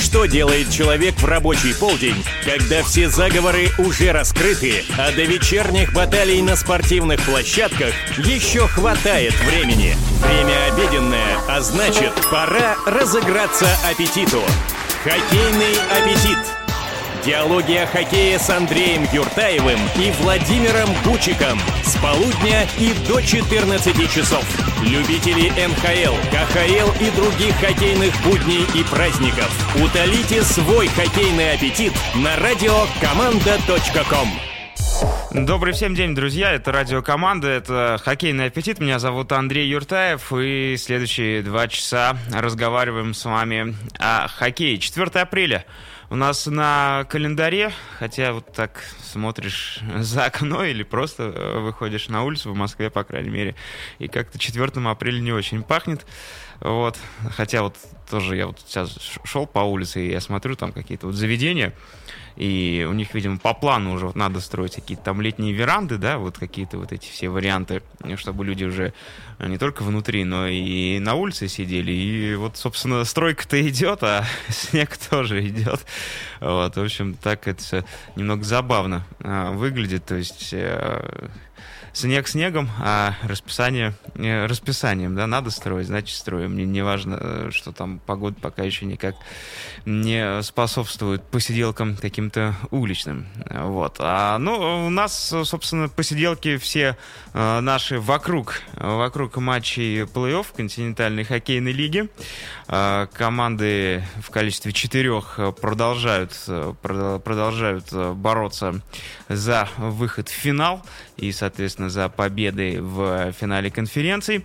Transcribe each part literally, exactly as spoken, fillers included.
Что делает человек в рабочий полдень, когда все заговоры уже раскрыты, а до вечерних баталий на спортивных площадках еще хватает времени? Время обеденное, а значит, пора разыграться аппетиту. Хоккейный аппетит. Диалоги о хоккее с Андреем Юртаевым и Владимиром Гучиком с полудня и до четырнадцати часов. Любители эн ха эл, ка ха эл и других хоккейных будней и праздников. Утолите свой хоккейный аппетит на радио команда точка ком. Добрый всем день, друзья. Это Радио Команда, это Хоккейный аппетит. Меня зовут Андрей Юртаев, и следующие два часа разговариваем с вами о хоккее. четвёртого апреля у нас на календаре, хотя вот так смотришь за окно или просто выходишь на улицу в Москве, по крайней мере, и как-то четвёртого апреля не очень пахнет. Вот. Хотя вот тоже я вот сейчас шел по улице, и я смотрю, там какие-то вот заведения, и у них, видимо, по плану уже вот надо строить какие-то там летние веранды, да, вот какие-то вот эти все варианты, чтобы люди уже не только внутри, но и на улице сидели. И вот, собственно, стройка-то идет, а снег тоже идет. Вот, в общем, так это все немного забавно а, выглядит. То есть а, снег снегом, а расписание а, расписанием, да, надо строить, значит, строим. Мне не важно, что там погода пока еще никак не способствует посиделкам каким-то уличным. Вот. А, ну, у нас, собственно, посиделки все а, наши вокруг, вокруг матчей плей-офф континентальной хоккейной лиги. А, команды в количестве четырех продолжают, продолжают бороться за выход в финал и, соответственно, за победы в финале конференции.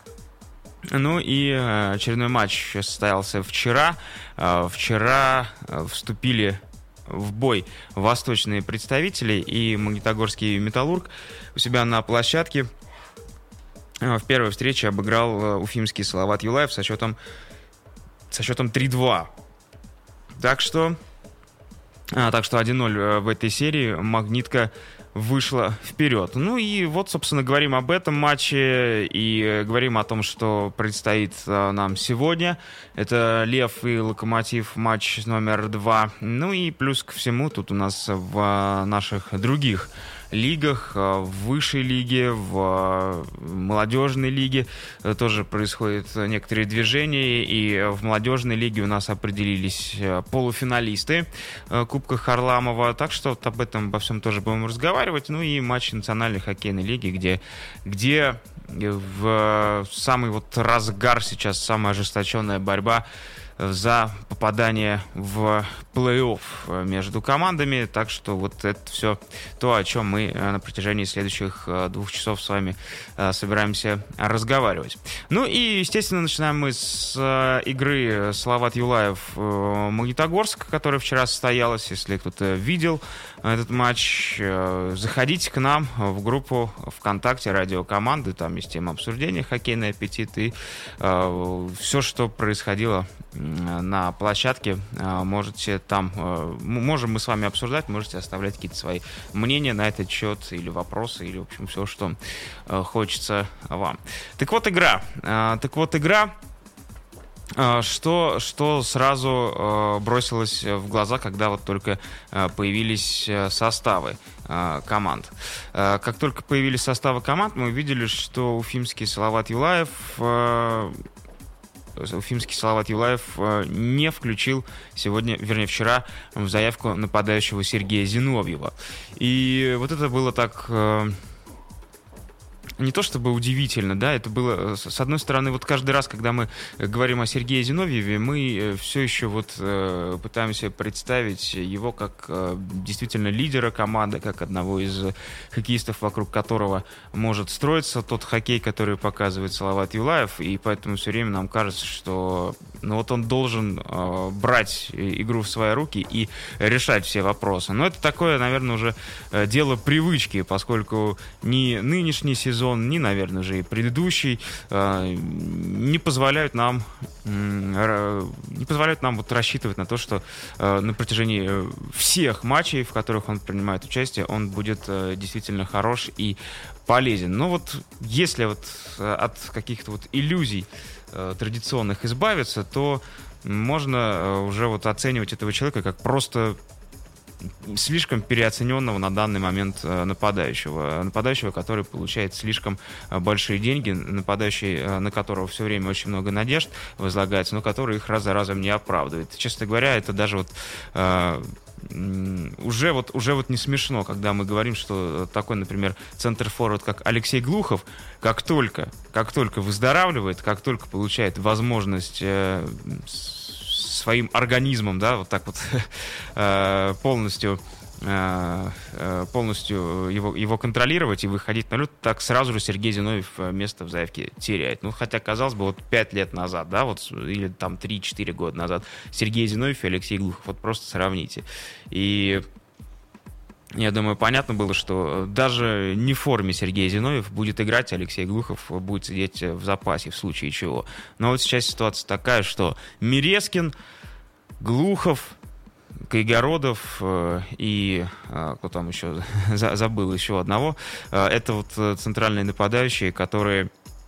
Ну и очередной матч состоялся вчера. Вчера вступили в бой восточные представители, и Магнитогорский «Металлург» у себя на площадке в первой встрече обыграл уфимский Салават Юлаев со счетом, со счетом три-два. Так что, а, так что один ноль в этой серии «Магнитка» вышла вперед. Ну и вот, собственно, говорим об этом матче и говорим о том, что предстоит нам сегодня. Это «Лев» и «Локомотив», матч номер два. Ну и плюс ко всему тут у нас в наших других лигах, в высшей лиге, в молодежной лиге тоже происходят некоторые движения, и в молодежной лиге у нас определились полуфиналисты Кубка Харламова, так что вот об этом, обо всем тоже будем разговаривать. Ну и матч национальной хоккейной лиги, где, где в самый вот разгар сейчас самая ожесточенная борьба за попадание в плей-офф между командами. Так что вот это все то, о чем мы на протяжении следующих двух часов с вами собираемся разговаривать. Ну и, естественно, начинаем мы с игры Салават Юлаев-Магнитогорск, которая вчера состоялась. Если кто-то видел этот матч, заходите к нам в группу ВКонтакте Радио Команды. Там есть тема обсуждения «Хоккейный аппетит», и все, что происходило на площадке, можете там, можем мы с вами обсуждать, можете оставлять какие-то свои мнения на этот счет или вопросы, или, в общем, все, что хочется вам. Так вот, игра. Так вот, игра. Что, что сразу бросилось в глаза, когда вот только появились составы команд. Как только появились составы команд, мы увидели, что уфимский Салават Юлаев Уфимский Салават Юлаев не включил сегодня, вернее, вчера в заявку нападающего Сергея Зиновьева. И вот это было так... Не то чтобы удивительно, да, это было, с одной стороны, вот каждый раз, когда мы говорим о Сергее Зиновьеве, мы все еще вот э, пытаемся представить его как э, действительно лидера команды, как одного из хоккеистов, вокруг которого может строиться тот хоккей, который показывает Салават Юлаев, и поэтому все время нам кажется, что ну, вот он должен э, брать игру в свои руки и решать все вопросы. Но это такое, наверное, уже дело привычки, поскольку ни нынешний сезон, ни, наверное, уже и предыдущий э, не позволяют нам э, не позволяют нам вот рассчитывать на то, что э, на протяжении всех матчей, в которых он принимает участие, он будет э, действительно хорош и полезен. Но вот если вот от каких-то вот иллюзий э, традиционных избавиться, то можно уже вот оценивать этого человека как просто слишком переоцененного на данный момент нападающего. Нападающего, который получает слишком большие деньги, нападающий, на которого все время очень много надежд возлагается, но который их раз за разом не оправдывает. Честно говоря, это даже вот э, уже вот, уже вот не смешно, когда мы говорим, что такой, например, центр-форвард, как Алексей Глухов, как только, как только выздоравливает, как только получает возможность э, своим организмом, да, вот так вот полностью, полностью его, его контролировать и выходить на лед, так сразу же Сергей Зиновьев место в заявке теряет. Ну, хотя, казалось бы, вот пять лет назад, да, вот, или там три-четыре года назад Сергей Зиновьев и Алексей Глухов, вот просто сравните. И я думаю, понятно было, что даже не в форме Сергей Зиновьев будет играть, Алексей Глухов будет сидеть в запасе в случае чего. Но вот сейчас ситуация такая, что Мерезкин, Глухов, Кайгородов э, и э, кто там еще, забыл еще одного, э, это вот центральные нападающие, которые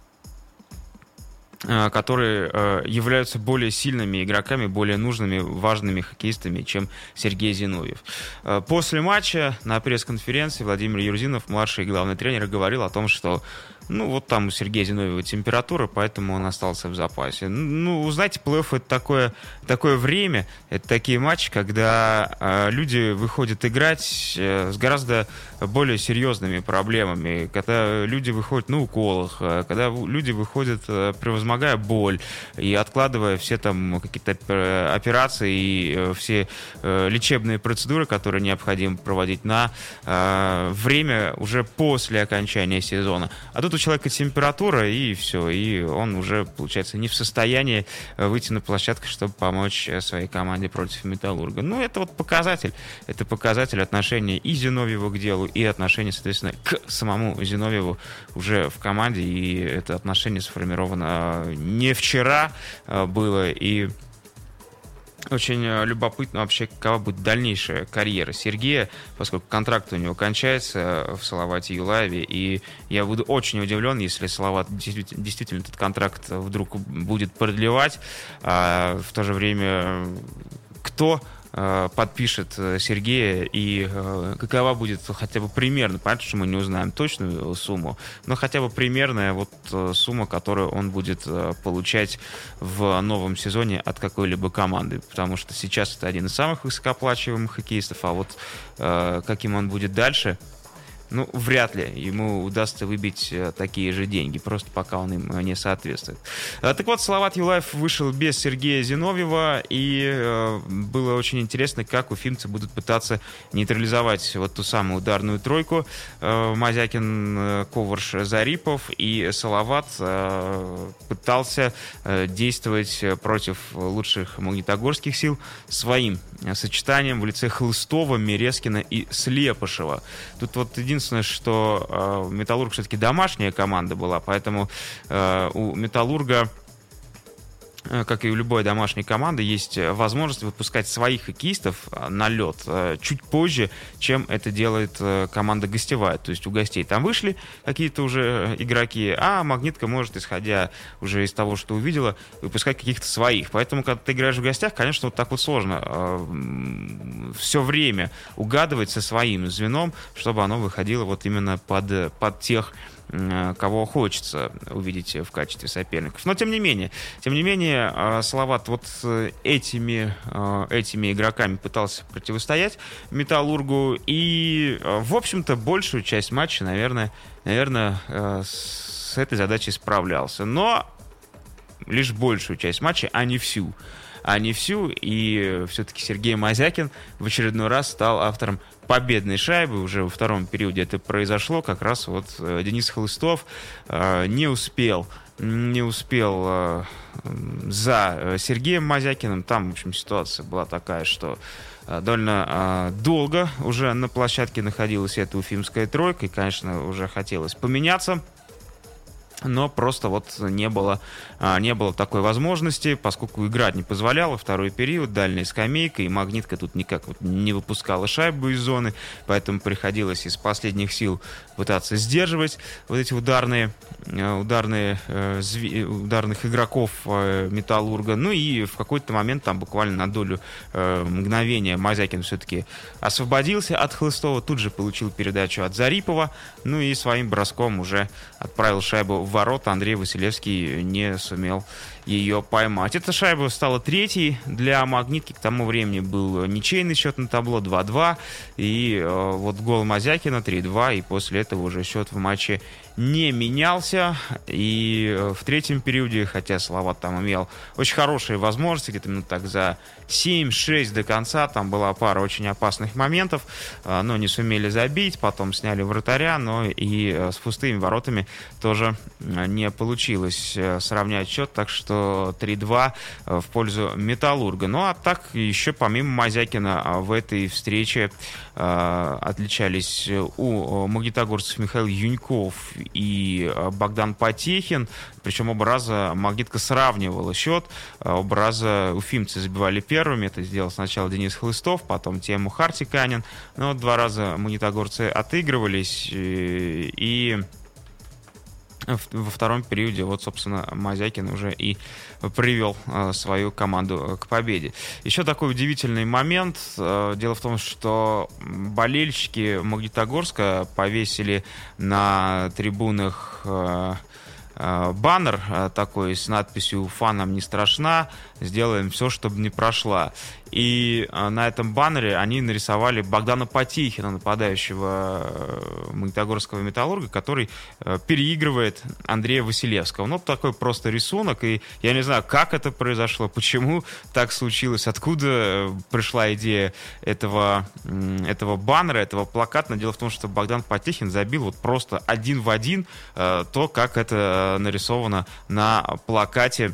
которые являются более сильными игроками, более нужными, важными хоккеистами, чем Сергей Зиновьев. После матча на пресс-конференции Владимир Юрзинов, младший главный тренер, говорил о том, что ну, вот там у Сергея Зиновьева температура, поэтому он остался в запасе. Ну, знаете, плей-офф — это такое, такое время, это такие матчи, когда э, люди выходят играть э, с гораздо более серьезными проблемами, когда люди выходят на уколах, э, когда люди выходят, э, превозмогая боль и откладывая все там какие-то операции и э, все э, лечебные процедуры, которые необходимо проводить на э, время уже после окончания сезона. А тут у человека температура, и все, и он уже, получается, не в состоянии выйти на площадку, чтобы помочь своей команде против Металлурга. Ну, это вот показатель. Это показатель отношения и Зиновьева к делу, и отношения, соответственно, к самому Зиновьеву уже в команде, и это отношение сформировано не вчера было, и очень любопытно вообще, какова будет дальнейшая карьера Сергея, поскольку контракт у него кончается в Салавате Юлаеве, и я буду очень удивлен, если Салават действительно, действительно этот контракт вдруг будет продлевать. А в то же время кто подпишет Сергея и какова будет хотя бы примерно, понятно, что мы не узнаем точную сумму, но хотя бы примерная вот сумма, которую он будет получать в новом сезоне от какой-либо команды, потому что сейчас это один из самых высокооплачиваемых хоккеистов, а вот каким он будет дальше, ну, вряд ли ему удастся выбить такие же деньги, просто пока он им не соответствует. Так вот, Салават Юлаев вышел без Сергея Зиновьева, и э, было очень интересно, как уфимцы будут пытаться нейтрализовать вот ту самую ударную тройку. Э, Мазякин, Коварш, Зарипов, и Салават э, пытался э, действовать против лучших магнитогорских сил своим сочетанием в лице Хлыстова, Мерезкина и Слепышева. Тут вот единственное, Единственное, что э, Металлург все-таки домашняя команда была, поэтому э, у Металлурга, э, как и у любой домашней команды, есть возможность выпускать своих хоккеистов на лед э, чуть позже, чем это делает э, команда гостевая. То есть у гостей там вышли какие-то уже игроки, а Магнитка может, исходя уже из того, что увидела, выпускать каких-то своих. Поэтому, когда ты играешь в гостях, конечно, вот так вот сложно э, все время угадывать со своим звеном, чтобы оно выходило вот именно под, под тех, кого хочется увидеть в качестве соперников. Но тем не менее, тем не менее, Салават вот этими, этими игроками пытался противостоять Металлургу, и, в общем-то, большую часть матча, наверное, наверное, с этой задачей справлялся. Но лишь большую часть матча, а не всю. а не всю, и все-таки Сергей Мазякин в очередной раз стал автором победной шайбы. Уже во втором периоде это произошло, как раз вот Денис Хлыстов не успел не успел за Сергеем Мазякиным. Там, в общем, ситуация была такая, что довольно долго уже на площадке находилась эта уфимская тройка, и, конечно, уже хотелось поменяться но просто вот не было, не было такой возможности, поскольку играть не позволяла. Второй период, дальняя скамейка, и «Магнитка» тут никак вот не выпускала шайбу из зоны, поэтому приходилось из последних сил пытаться сдерживать вот эти ударные, ударные, ударных игроков «Металлурга». Ну и в какой-то момент, там буквально на долю мгновения, Мазякин все-таки освободился от Хлыстова, тут же получил передачу от Зарипова, ну и своим броском уже отправил шайбу в ворота. Андрей Василевский не сумел ее поймать. Эта шайба стала третьей для «Магнитки». К тому времени был ничейный счет на табло два-два. И э, вот гол Мазякина три-два. И после этого уже счет в матче не менялся. И в третьем периоде, хотя Салават там имел очень хорошие возможности, где-то минут так за семь-шесть до конца, там была пара очень опасных моментов, но не сумели забить, потом сняли вратаря, но и с пустыми воротами тоже не получилось сравнять счет, так что три-два в пользу «Металлурга». Ну а так еще помимо Мазякина в этой встрече отличались у магнитогорцев Михаил Юньков и Богдан Потехин, причем оба раза «Магнитка» сравнивала счет, оба раза уфимцы забивали первыми, это сделал сначала Денис Хлыстов, потом Тему Хартиканин, но два раза магнитогорцы отыгрывались, и во втором периоде вот, собственно, Мазякин уже и привел свою команду к победе. Еще такой удивительный момент. Дело в том, что болельщики Магнитогорска повесили на трибунах баннер такой с надписью «Уфа нам не страшна, сделаем все, чтобы не прошла». И на этом баннере они нарисовали Богдана Потехина, нападающего магнитогорского «Металлурга», который переигрывает Андрея Василевского. Ну, такой просто рисунок, и я не знаю, как это произошло, почему так случилось, откуда пришла идея этого, этого баннера, этого плаката. Но дело в том, что Богдан Потехин забил вот просто один в один то, как это нарисовано на плакате,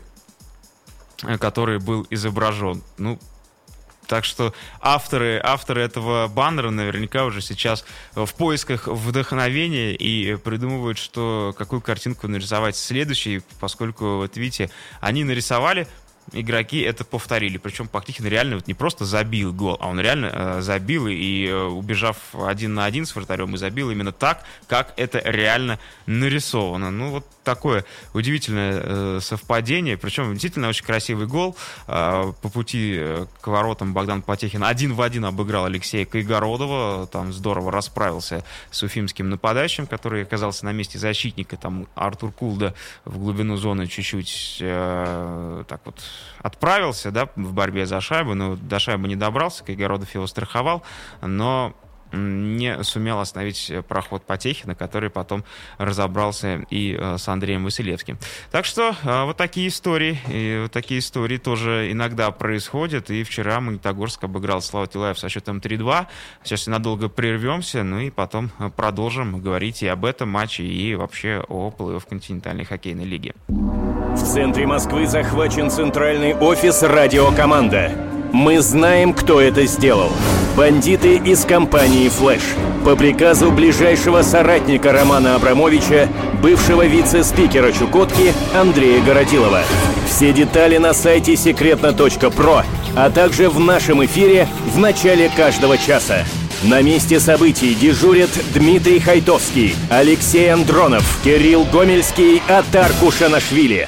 который был изображен. Ну, так что авторы, авторы этого баннера наверняка уже сейчас в поисках вдохновения и придумывают, что, какую картинку нарисовать следующей, поскольку, вот видите, они нарисовали, игроки это повторили. Причем Потехин реально вот не просто забил гол, а он реально э, забил и, э, убежав один на один с вратарем, и забил именно так, как это реально нарисовано. Ну, вот такое удивительное э, совпадение. Причем действительно очень красивый гол. Э, по пути э, к воротам Богдан Потехин один в один обыграл Алексея Кайгородова. Там здорово расправился с уфимским нападающим, который оказался на месте защитника. Там Артур Кулда в глубину зоны чуть-чуть э, так вот отправился, да, в борьбе за шайбу, но до шайбы не добрался, Кайгородов его страховал, но не сумел остановить проход Потехина, который потом разобрался и с Андреем Василевским. Так что вот такие истории, и вот такие истории тоже иногда происходят, и вчера Магнитогорск обыграл Салават Юлаев со счетом три-два. Сейчас ненадолго прервемся, ну и потом продолжим говорить и об этом матче, и вообще о плей-офф континентальной хоккейной лиги. В центре Москвы захвачен центральный офис «Радиокоманда». Мы знаем, кто это сделал. Бандиты из компании «Флэш». По приказу ближайшего соратника Романа Абрамовича, бывшего вице-спикера Чукотки Андрея Городилова. Все детали на сайте секретно точка про, а также в нашем эфире в начале каждого часа. На месте событий дежурят Дмитрий Хайтовский, Алексей Андронов, Кирилл Гомельский, Атар Кушанашвили.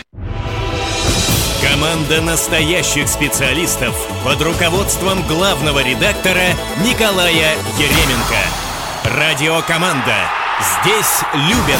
Команда настоящих специалистов под руководством главного редактора Николая Еременко. Радиокоманда. Здесь любят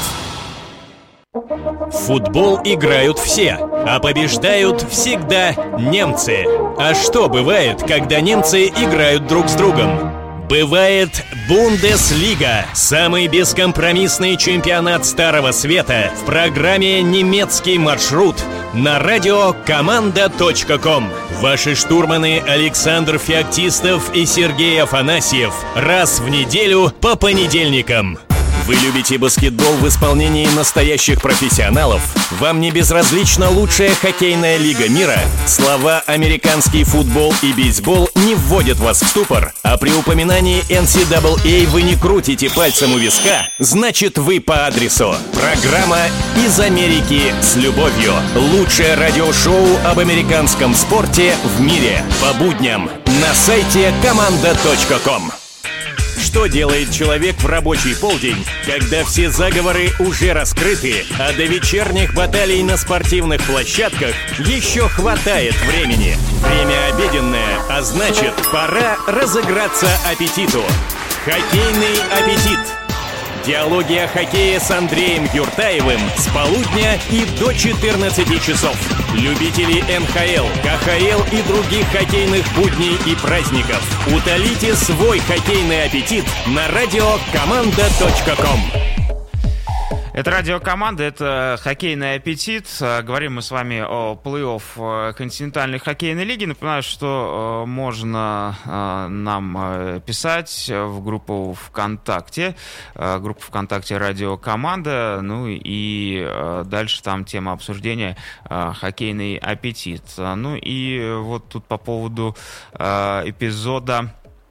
спорт. В футбол играют все, а побеждают всегда немцы. А что бывает, когда немцы играют друг с другом? Бывает Бундеслига, самый бескомпромиссный чемпионат Старого Света в программе «Немецкий маршрут» на радиокоманда точка ком. Ваши штурманы Александр Феоктистов и Сергей Афанасьев раз в неделю по понедельникам. Вы любите баскетбол в исполнении настоящих профессионалов? Вам не безразлична лучшая хоккейная лига мира? Слова «американский футбол» и «бейсбол» не вводят вас в ступор, а при упоминании эн си эй эй вы не крутите пальцем у виска? Значит, вы по адресу. Программа «Из Америки с любовью». Лучшее радиошоу об американском спорте в мире. По будням на сайте команда точка ком. Что делает человек в рабочий полдень, когда все заговоры уже раскрыты, а до вечерних баталий на спортивных площадках еще хватает времени? Время обеденное, а значит, пора разыграться аппетиту. Хоккейный аппетит. Диалоги о хоккее с Андреем Юртаевым с полудня и до четырнадцати часов. Любители эн ха эл, ка ха эл и других хоккейных будней и праздников. Утолите свой хоккейный аппетит на радио команда точка ком. Это радио «Команда», это хоккейный аппетит. Говорим мы с вами о плей-офф континентальной хоккейной лиги. Напоминаю, что можно нам писать в группу ВКонтакте, группу ВКонтакте «Радио Команда». Ну и дальше там тема обсуждения «Хоккейный аппетит». Ну и вот тут по поводу эпизода...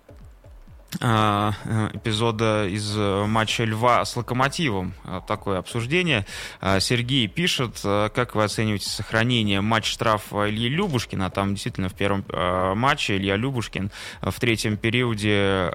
эпизода из матча Льва с Локомотивом. Такое обсуждение. Сергей пишет: как вы оцениваете сохранение матч-штрафа Ильи Любушкина? Там действительно в первом матче Илья Любушкин в третьем периоде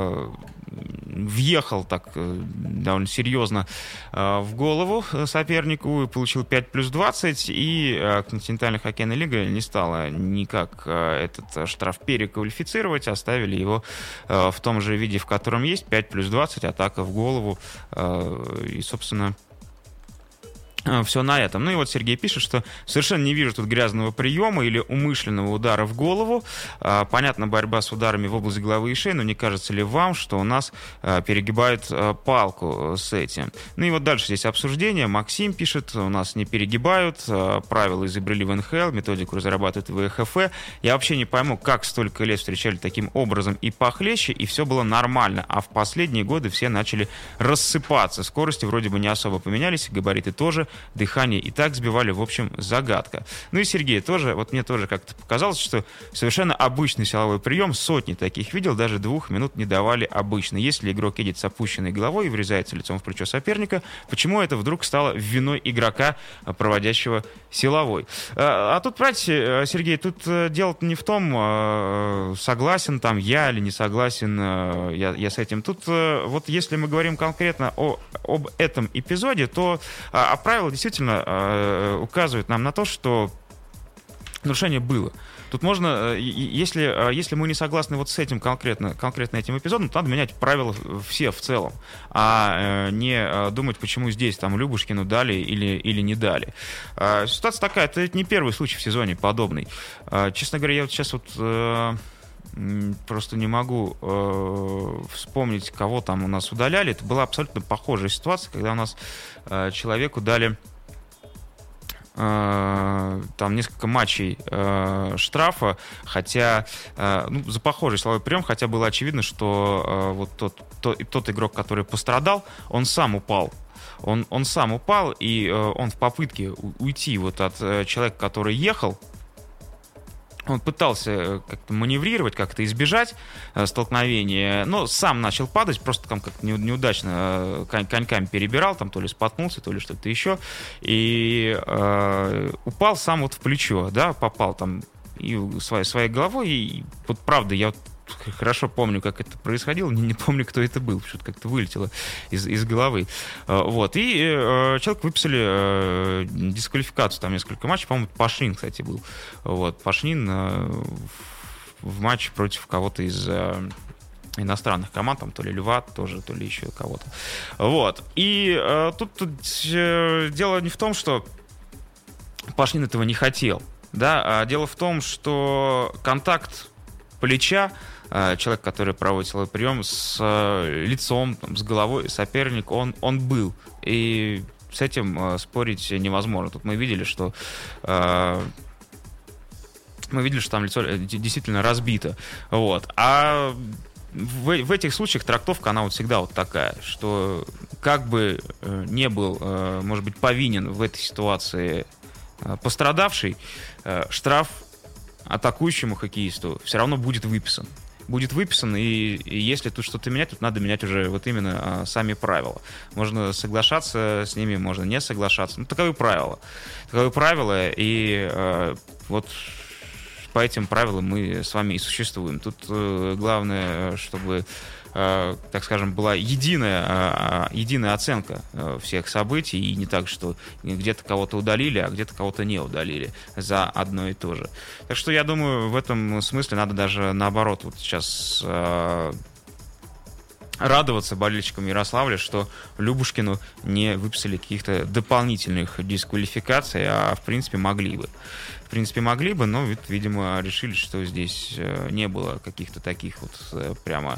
въехал так довольно серьезно в голову сопернику и получил пять плюс двадцать, и континентальная хоккейная лига не стала никак этот штраф переквалифицировать, оставили его в том же виде, в котором есть, пять плюс двадцать, атака в голову, и, собственно, все на этом. Ну и вот Сергей пишет, что совершенно не вижу тут грязного приема или умышленного удара в голову. Понятно, борьба с ударами в область головы и шеи, но не кажется ли вам, что у нас перегибают палку с этим? Ну и вот дальше здесь обсуждение. Максим пишет: у нас не перегибают, правила изобрели в эн ха эл, методику разрабатывает в эх эф э. Я вообще не пойму, как столько лет встречали таким образом и похлеще, и все было нормально, а в последние годы все начали рассыпаться. Скорости вроде бы не особо поменялись, габариты тоже, дыхание и так сбивали, в общем, загадка. Ну и Сергей тоже, вот мне тоже как-то показалось, что совершенно обычный силовой прием, сотни таких видел, даже двух минут не давали обычно. Если игрок едет с опущенной головой и врезается лицом в плечо соперника, почему это вдруг стало виной игрока, проводящего силовой? А, а тут, понимаете, Сергей, тут дело-то не в том, согласен там я или не согласен я, я с этим. Тут вот если мы говорим конкретно о, об этом эпизоде, то а, правила действительно э, указывают нам на то, что нарушение было. Тут можно, если, если мы не согласны вот с этим конкретно, конкретно этим эпизодом, то надо менять правила все в целом, а не думать, почему здесь там Любушкину дали или, или не дали. Ситуация такая, это не первый случай в сезоне подобный. Честно говоря, я вот сейчас вот просто не могу э, вспомнить, кого там у нас удаляли. Это была абсолютно похожая ситуация, когда у нас э, человеку дали э, там несколько матчей э, штрафа, хотя э, ну, за похожий силовой прием, хотя было очевидно, что э, вот тот, тот, тот игрок, который пострадал, он сам упал. Он, он сам упал, и э, он в попытке уйти вот от э, человека, который ехал, он пытался как-то маневрировать, как-то избежать э, столкновения, но сам начал падать, просто там как-то неудачно э, конь, коньками перебирал, там то ли споткнулся, то ли что-то еще, и э, упал сам вот в плечо, да, попал там и своей, своей головой, и вот правда, я вот хорошо помню, как это происходило, не, не помню, кто это был, что-то как-то вылетело из, из головы. Вот. И э, человек выписали э, дисквалификацию, там несколько матчей, по-моему, Пашнин, кстати, был. Вот. Пашнин э, в, в матче против кого-то из э, иностранных команд, там то ли Льва, тоже, то ли еще кого-то. Вот. И э, тут, тут э, дело не в том, что Пашнин этого не хотел, да, а дело в том, что контакт плеча, человек, который проводит силовой прием, с лицом, там, с головой соперник, он, он был. И с этим спорить невозможно. Тут мы видели, что э, мы видели, что там лицо действительно разбито. Вот. А в, в этих случаях трактовка, она вот всегда вот такая, что как бы не был, может быть, повинен в этой ситуации пострадавший, штраф атакующему хоккеисту все равно будет выписан. Будет выписан, и, и если тут что-то менять, тут надо менять уже вот именно а, сами правила. Можно соглашаться с ними, можно не соглашаться. Ну, таковы правила. Таковы правила, и а, вот по этим правилам мы с вами и существуем. Тут а, главное, чтобы, а, так скажем, была единая, а, единая оценка а, всех событий, и не так, что где-то кого-то удалили, а где-то кого-то не удалили за одно и то же. Так что я думаю, в этом смысле надо даже наоборот вот сейчас а, радоваться болельщикам Ярославля, что Любушкину не выписали каких-то дополнительных дисквалификаций, а в принципе могли бы. В принципе, могли бы, но, видимо, решили, что здесь не было каких-то таких вот прямо,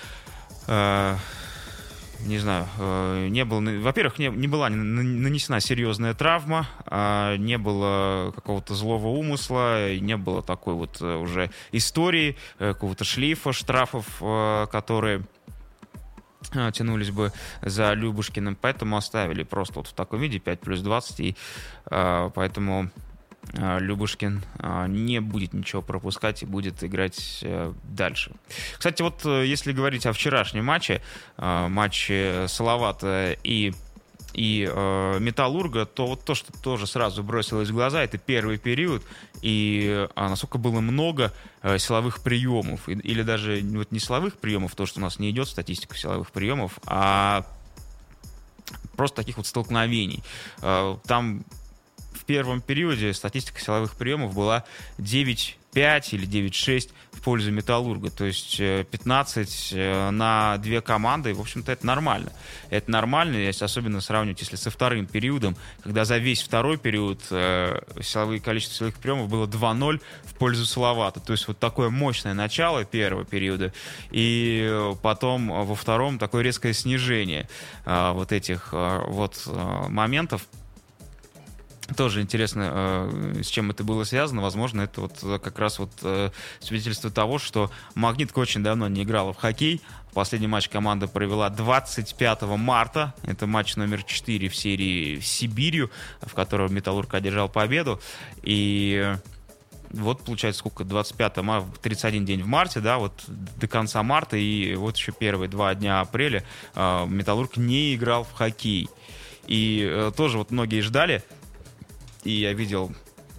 э, не знаю, э, не было, во-первых, не, не была нанесена серьезная травма, э, не было какого-то злого умысла, не было такой вот уже истории, э, какого-то шлейфа штрафов, э, которые тянулись бы за Любушкиным, поэтому оставили просто вот в таком виде пять плюс двадцать, и э, поэтому Любушкин не будет ничего пропускать и будет играть дальше. Кстати, вот если говорить о вчерашнем матче, матче Салавата и, и Металлурга, то вот то, что тоже сразу бросилось в глаза, это первый период, и насколько было много силовых приемов, или даже вот не силовых приемов, то, что у нас не идет статистика силовых приемов, а просто таких вот столкновений. Там в первом периоде статистика силовых приемов была девять пять или девять шесть в пользу Металлурга. То есть пятнадцать на две команды. В общем-то, это нормально. Это нормально, если особенно сравнивать, если со вторым периодом, когда за весь второй период силовые, количество силовых приемов было два ноль в пользу Салавата. То есть вот такое мощное начало первого периода, и потом во втором такое резкое снижение вот этих вот моментов. Тоже интересно, э, с чем это было связано. Возможно, это вот как раз вот э, свидетельство того, что «Магнитка» очень давно не играла в хоккей. Последний матч команда провела двадцать пятого марта. Это матч номер четыре в серии с Сибирью, в котором «Металлург» одержал победу. И вот, получается, сколько? двадцать пятого марта, тридцать один день в марте, да, вот до конца марта. И вот еще первые два дня апреля э, «Металлург» не играл в хоккей. И э, тоже вот многие ждали. И я видел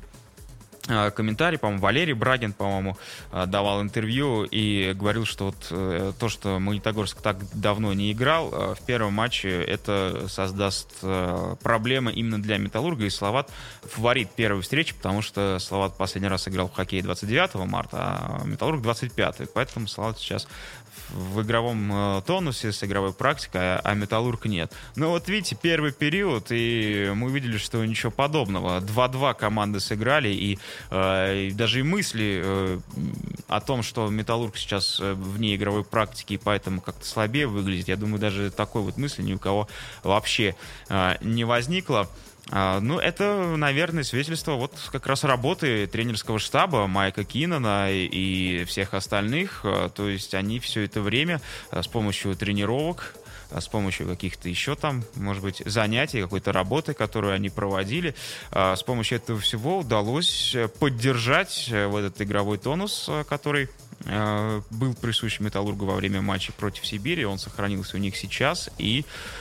э, комментарий, по-моему, Валерий Брагин, по-моему, э, давал интервью и говорил, что вот э, то, что Магнитогорск так давно не играл, э, в первом матче это создаст э, проблемы именно для Металлурга, и Салават фаворит первой встречи, потому что Салават последний раз играл в хоккей двадцать девятого марта, а Металлург двадцать пятого, поэтому Салават сейчас в игровом э, тонусе, с игровой практикой, а, а Металлург нет. Ну вот видите, первый период, и мы увидели, что ничего подобного. два-два команды сыграли, и, э, и даже и мысли э, о том, что Металлург сейчас вне игровой практики, и поэтому как-то слабее выглядит, я думаю, даже такой вот мысли ни у кого вообще э, не возникло. Ну, это, наверное, свидетельство вот как раз работы тренерского штаба Майка Киннона и всех остальных. То есть они все это время с помощью тренировок, с помощью каких-то еще там, может быть, занятий, какой-то работы, которую они проводили, с помощью этого всего удалось поддержать вот этот игровой тонус, который был присущ Металлургу во время матча против Сибири. Он сохранился у них сейчас, и,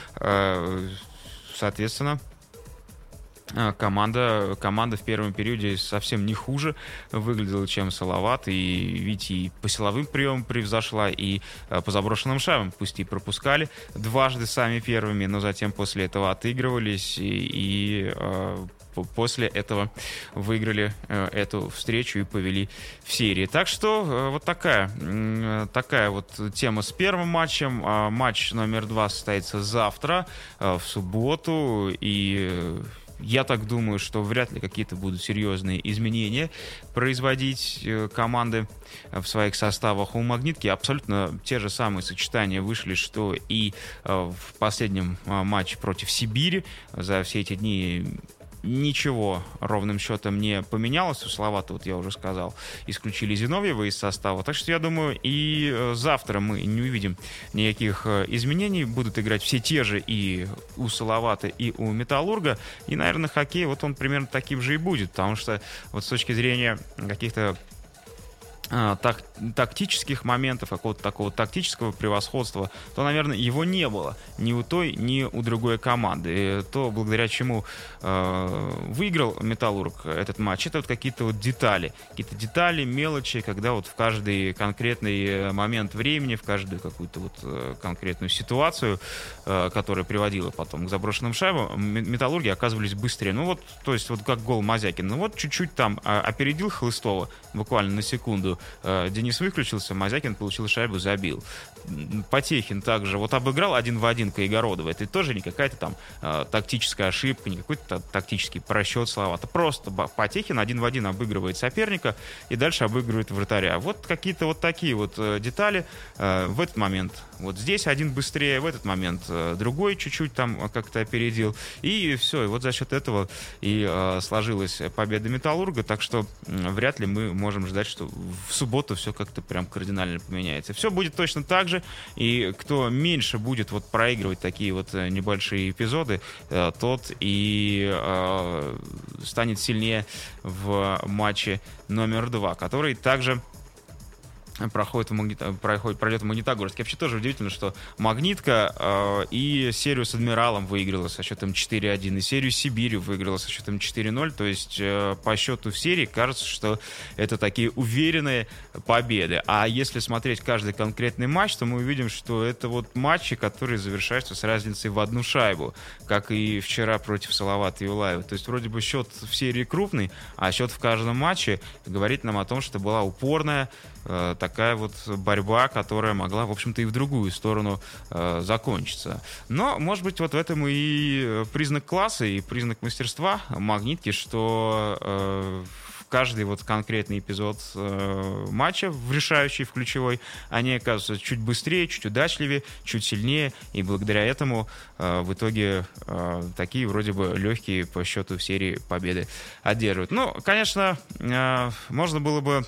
соответственно, Команда, команда в первом периоде совсем не хуже выглядела, чем Салават. И, видите, и по силовым приемам превзошла, и по заброшенным шайбам, пусть и пропускали дважды сами первыми, но затем после этого отыгрывались, и, и э, после этого выиграли э, эту встречу и повели в серии. Так что э, вот такая, э, такая вот тема с первым матчем. А матч номер два состоится завтра, э, в субботу, и э, я так думаю, что вряд ли какие-то будут серьезные изменения производить команды в своих составах. У «Магнитки» абсолютно те же самые сочетания вышли, что и в последнем матче против Сибири. За все эти дни ничего ровным счетом не поменялось. У Салавата, вот я уже сказал, исключили Зиновьева из состава. Так что я думаю, и завтра мы не увидим никаких изменений. Будут играть все те же и у Салавата, и у Металлурга. И, наверное, хоккей, вот он примерно таким же и будет. Потому что вот с точки зрения каких-то Так, тактических моментов, какого-то такого тактического превосходства, то, наверное, его не было ни у той, ни у другой команды. И то, благодаря чему э, выиграл Металлург этот матч, это вот какие-то вот детали. Какие-то детали, мелочи, когда вот в каждый конкретный момент времени, в каждую какую-то вот конкретную ситуацию, э, которая приводила потом к заброшенным шайбам, Металлурги оказывались быстрее. Ну вот, то есть вот как гол Мазякина. Ну вот чуть-чуть там опередил Хлыстова, буквально на секунду. Денис выключился, Мазякин получил шайбу, забил. Потехин также вот обыграл один в один Кайгородова. Это тоже не какая-то там э, тактическая ошибка, не какой-то тактический просчет Салавата. Просто Потехин один в один обыгрывает соперника и дальше обыгрывает вратаря. Вот какие-то вот такие вот э, детали э, в этот момент. Вот здесь один быстрее, в этот момент э, другой чуть-чуть там как-то опередил. И все, и вот за счет этого и э, сложилась победа Металлурга. Так что э, вряд ли мы можем ждать, что в субботу все как-то прям кардинально поменяется. Все будет точно так же. И кто меньше будет вот проигрывать такие вот небольшие эпизоды, тот и э, станет сильнее в матче номер два, который также проходит в Магнит... проходит, пройдет в Магнитогорске. Вообще тоже удивительно, что Магнитка э, и серию с Адмиралом выиграла со счетом четыре один, и серию с Сибирью выиграла со счетом четыре ноль. То есть э, по счету в серии кажется, что это такие уверенные победы. А если смотреть каждый конкретный матч, то мы увидим, что это вот матчи, которые завершаются с разницей в одну шайбу, как и вчера против Салавата и Юлаева. То есть вроде бы счет в серии крупный, а счет в каждом матче говорит нам о том, что была упорная э, такая вот борьба, которая могла, в общем-то, и в другую сторону э, закончиться. Но, может быть, вот в этом и признак класса, и признак мастерства Магнитки, что э, в каждый вот конкретный эпизод э, матча, в решающий, в ключевой, они оказываются чуть быстрее, чуть удачливее, чуть сильнее, и благодаря этому э, в итоге э, такие вроде бы легкие по счету в серии победы одерживают. Ну, конечно, э, можно было бы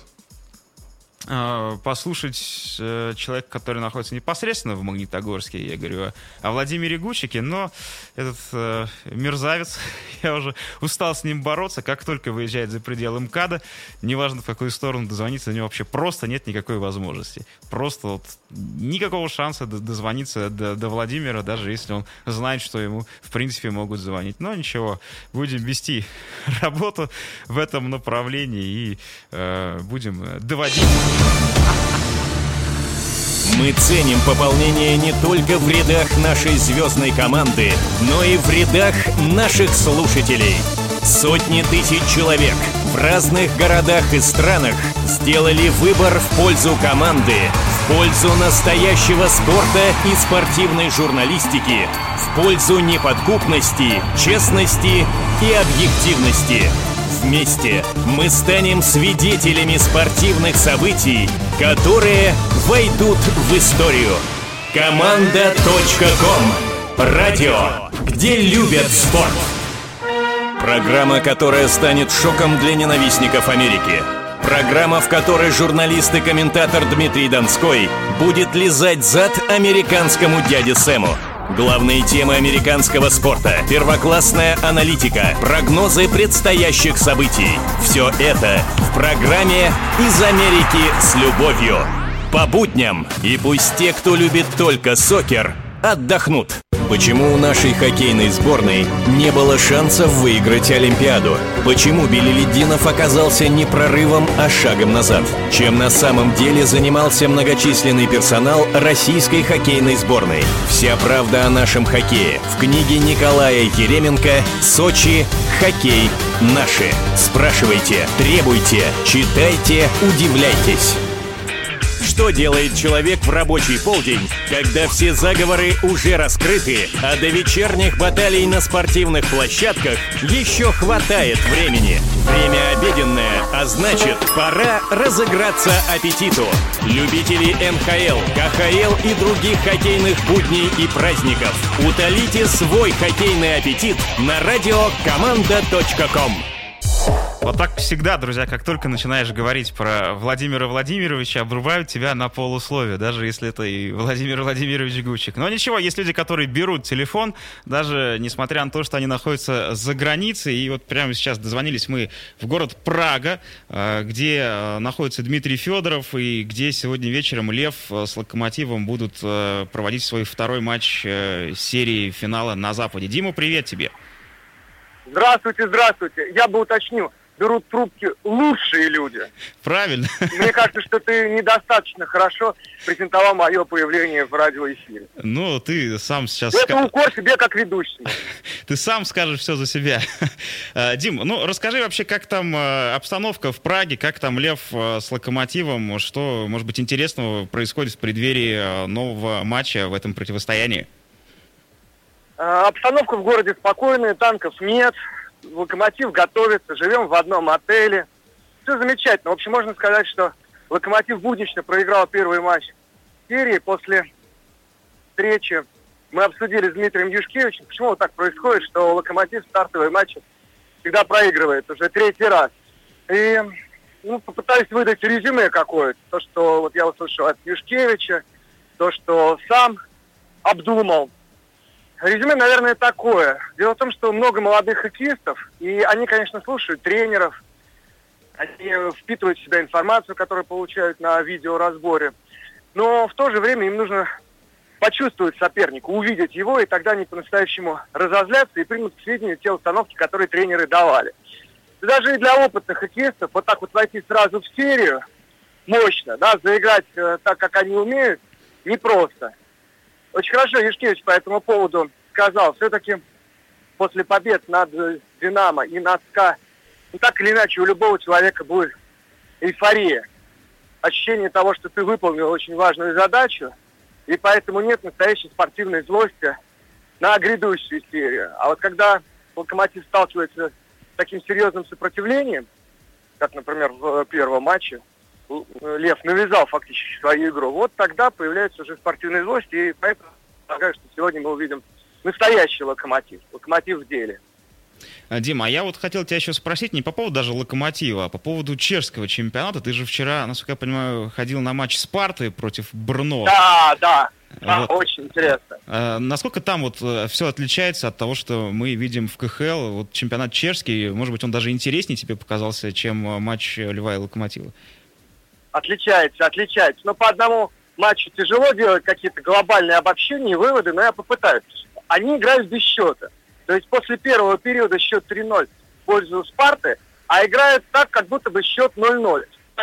послушать э, человека, который находится непосредственно в Магнитогорске, я говорю о, о Владимире Гучике, но этот э, мерзавец, я уже устал с ним бороться, как только выезжает за пределы МКАДа, неважно в какую сторону дозвониться, у него вообще просто нет никакой возможности. Просто вот никакого шанса дозвониться до, до Владимира, даже если он знает, что ему в принципе могут звонить. Но ничего, будем вести работу в этом направлении и э, будем доводить. Мы ценим пополнение не только в рядах нашей звездной команды, но и в рядах наших слушателей. Сотни тысяч человек в разных городах и странах сделали выбор в пользу команды, в пользу настоящего спорта и спортивной журналистики, в пользу неподкупности, честности и объективности. Вместе мы станем свидетелями спортивных событий, которые войдут в историю. Команда точка ком. Радио, где любят спорт. Программа, которая станет шоком для ненавистников Америки. Программа, в которой журналист и комментатор Дмитрий Донской будет лизать зад американскому дяде Сэму. Главные темы американского спорта, первоклассная аналитика, прогнозы предстоящих событий. Все это в программе «Из Америки с любовью». По будням. И пусть те, кто любит только сокер, отдохнут. Почему у нашей хоккейной сборной не было шансов выиграть Олимпиаду? Почему Белелединов оказался не прорывом, а шагом назад? Чем на самом деле занимался многочисленный персонал российской хоккейной сборной? Вся правда о нашем хоккее в книге Николая Еременко «Сочи. Хоккей. Наши». Спрашивайте, требуйте, читайте, удивляйтесь. Что делает человек в рабочий полдень, когда все заговоры уже раскрыты, а до вечерних баталий на спортивных площадках еще хватает времени? Время обеденное, а значит, пора разыграться аппетиту. Любители эн ха эл, ка ха эл и других хоккейных будней и праздников. Утолите свой хоккейный аппетит на радио команда точка ком. Вот так всегда, друзья, как только начинаешь говорить про Владимира Владимировича, обрубают тебя на полусловие, даже если это и Владимир Владимирович Гучик. Но ничего, есть люди, которые берут телефон, даже несмотря на то, что они находятся за границей. И вот прямо сейчас дозвонились мы в город Прага, где находится Дмитрий Федоров, и где сегодня вечером Лев с Локомотивом будут проводить свой второй матч серии финала на Западе. Дима, привет тебе. Здравствуйте, здравствуйте. Я бы уточнил. Берут трубки лучшие люди. Правильно. Мне кажется, что ты недостаточно хорошо презентовал мое появление в радиоэфире. Ну, ты сам сейчас... Это укор себе как ведущему. Ты сам скажешь все за себя. Дим, ну расскажи вообще, как там обстановка в Праге, как там Лев с Локомотивом, что, может быть, интересного происходит в преддверии нового матча в этом противостоянии? Обстановка в городе спокойная, танков нет. Локомотив готовится, живем в одном отеле. Все замечательно. В общем, можно сказать, что Локомотив буднично проиграл первый матч серии. После встречи мы обсудили с Дмитрием Юшкевичем, почему вот так происходит, что Локомотив в стартовые матчи всегда проигрывает уже третий раз. И ну, попытаюсь выдать резюме какое-то. То, что вот я услышал от Юшкевича, то, что сам обдумал. Резюме, наверное, такое. Дело в том, что много молодых хоккеистов, и они, конечно, слушают тренеров, они впитывают в себя информацию, которую получают на видеоразборе. Но в то же время им нужно почувствовать соперника, увидеть его, и тогда они по-настоящему разозлятся и примут к сведению те установки, которые тренеры давали. И даже и для опытных хоккеистов вот так вот войти сразу в серию мощно, да, заиграть э, так, как они умеют, непросто. Очень хорошо Юшкевич по этому поводу сказал. Все-таки после побед над «Динамо» и над «СКА», ну, так или иначе, у любого человека будет эйфория. Ощущение того, что ты выполнил очень важную задачу, и поэтому нет настоящей спортивной злости на грядущую серию. А вот когда Локомотив сталкивается с таким серьезным сопротивлением, как, например, в первом матче, Лев навязал фактически свою игру, вот тогда появляется уже спортивная злость, и поэтому полагаю, что сегодня мы увидим настоящий Локомотив, Локомотив в деле. Дима, а я вот хотел тебя еще спросить не по поводу даже Локомотива, а по поводу чешского чемпионата. Ты же вчера, насколько я понимаю, ходил на матч Спарты против Брно. Да, да, да, вот. Очень интересно. А насколько там вот все отличается от того, что мы видим в ка ха эл? Вот чемпионат чешский, может быть, он даже интереснее тебе показался, чем матч Льва и Локомотива? Отличается, отличается. Но по одному матчу тяжело делать какие-то глобальные обобщения и выводы, но я попытаюсь. Они играют без счета. То есть после первого периода счет три ноль в пользу Спарты, а играют так, как будто бы счет ноль ноль.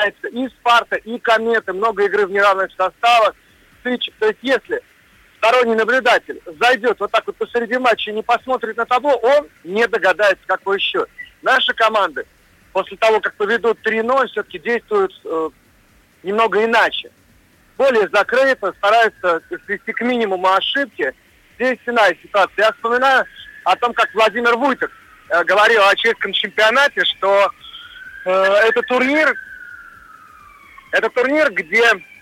И Спарта, и Кометы, много игры в неравных составах, стычек. То есть если сторонний наблюдатель зайдет вот так вот посреди матча и не посмотрит на табло, он не догадается, какой счет. Наши команды после того, как поведут три ноль, все-таки действуют э, немного иначе. Более закрыто, стараются свести к минимуму ошибки. Здесь иная ситуация. Я вспоминаю о том, как Владимир Вуйтек э, говорил о чешском чемпионате, что э, это турнир, это турнир, где,